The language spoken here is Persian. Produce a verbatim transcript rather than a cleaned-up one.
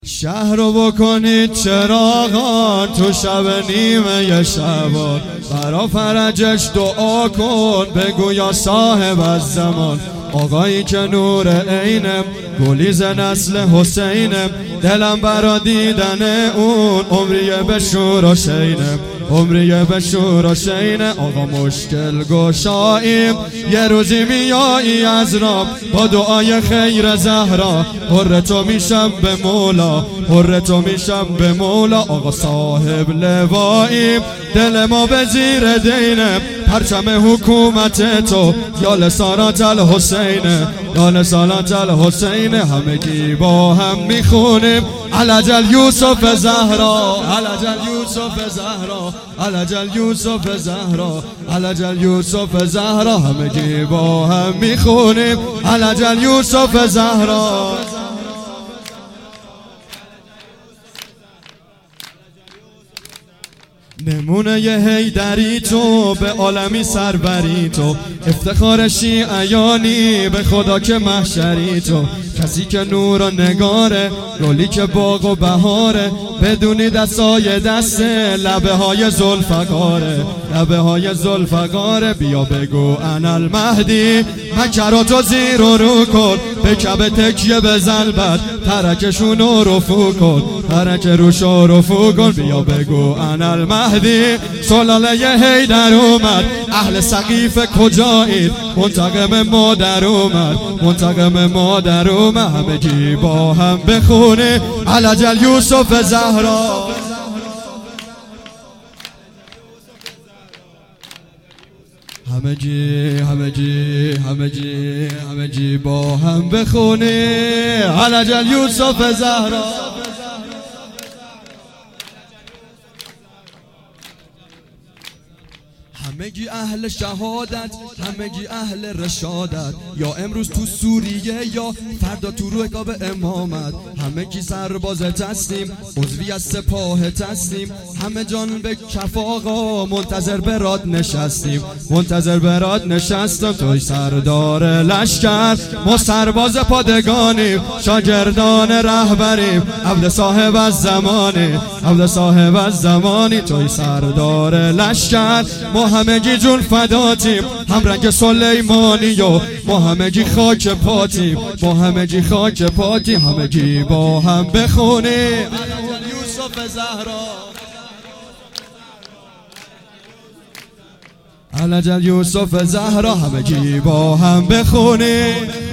شهر رو بکنید چراغان تو شب نیمه شبان، برا فرجش دعا کن بگو یا صاحب از زمان. آقایی که نور عینم گلیز نسل حسینم، دلم برا دیدن اون عمریه به شور و شینم، عمریه به شور و شینه. آقا مشکل گشاییم یه روزی میایی از راه، با دعای خیر زهرا حر تو میشم به مولا، حر تو میشم به مولا. آقا صاحب لواییم دل ما به زیر دینه، پرچم حکومت تو یا لسانات الحسینه، یا لسانات الحسینه. همگی با هم میخونیم علجل یوسف زهرا، علجل یوسف زهرا، علجل یوسف زهرا، علجل یوسف زهرا. همگی با هم میخونیم علجل یوسف زهرا. نمونه ی حیدری تو به عالمی سربری تو، افتخار شیعیانی به خدا که محشری تو. کسی که نور و نگاره گلی که باغ و بهاره، بدونی دستای دست لبه های زلفقاره، لبه های زلفقاره. بیا بگو انا المهدی مکراتو زیر و رو کن، به کعبه تکیه بزن بعد ترکشونو رفو کن، ترک روشو رفو کن. بیا بگو انا المهدی سلاله ی حیدر اومد، اهل سقیف کجایید منتقم مادر اومد، منتقم مادر اومد. همگی با هم بخونه علجل یوسف زهرا. همگی همگی همگی همگی با هم بخونه علجل یوسف زهرا. همگی اهل شهادت، همگی اهل رشادت، یا امروز تو سوریه یا فردا تو روح کعبه امامت. همگی سرباز تستیم، عضوی از سپاه تستیم، همه جان به کف آقا منتظر برات نشستیم، منتظر برات نشستم. توی سردار لشکر ما سرباز پادگانیم، شاگردان رهبریم، عبد صاحب از زمانی، عبد صاحب از زمانی. توی سردار لشکر ما همگی جون فداتیم، هم رنگ سلیمانی و ما همگی خاک پاتیم، ما همگی خاک پاتیم. همگی با هم بخونیم علجل یوسف زهرا، علجل یوسف زهرا. همگی با هم بخونیم.